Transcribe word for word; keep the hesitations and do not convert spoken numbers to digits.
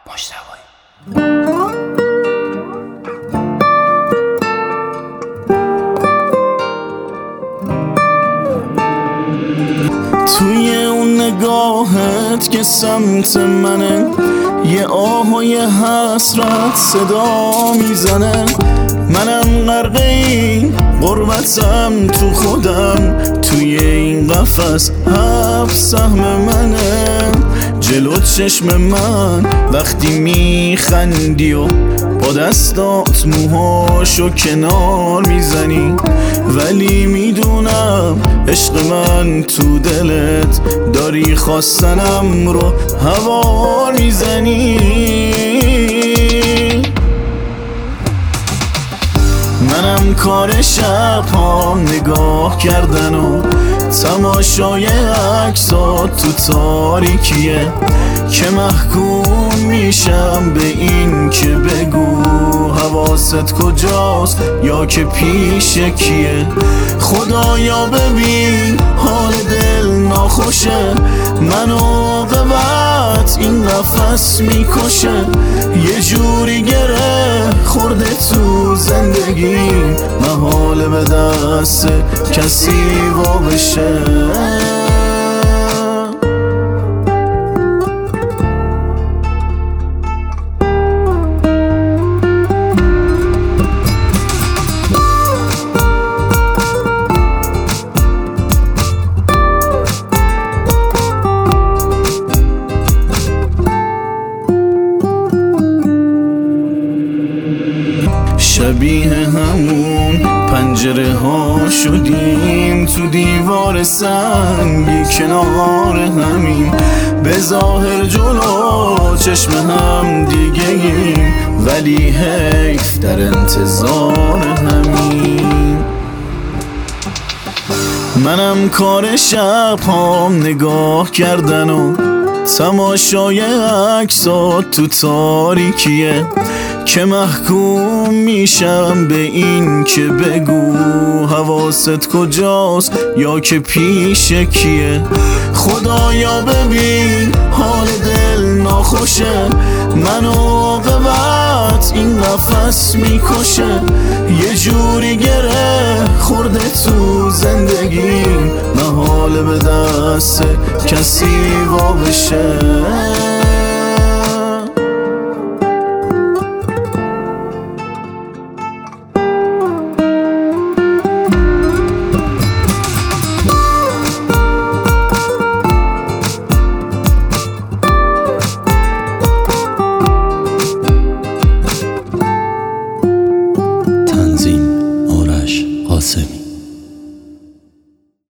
مجتبی. توی اون نگاهت که سمت منه، یه آه و یه حسرت صدا میزنه. منم غرق این غربتم تو خودم، توی این قفس هفت سهم منه. جلو چشم من وقتی میخندی و با دستات موهاشو کنار میزنی، ولی میدونم عشق من تو دلت داری خواستنم رو هوار میزنی. منم کار شب ها نگاه کردن و تماشای عکسات تو تاریکیه، که محکوم میشم به این که بگو حواست کجاست یا که پیش کیه. خدایا ببین حال دل ناخوشه، منو قبط این نفس میکشه. یه جوری گره خورده تو زندگی، محاله به دست کسی وا بشه. شبیه همون پنجره ها شدیم تو دیوار سنگی کنار همین، به ظاهر جلو چشم هم دیگه ایم، ولی حیف در انتظار همین. منم کار شب ها نگاه کردن و تماشای عکسات تو تاریکیه، که محکوم میشم به این که بگو حواست کجاست یا که پیش کیه. خدایا ببین حال دل ناخوشه، منو قبط این نفس میکشه. یه جوری گره خورده تو زندگی، محاله به دست کسی وا بشه. تنظیم آرش قاسمی.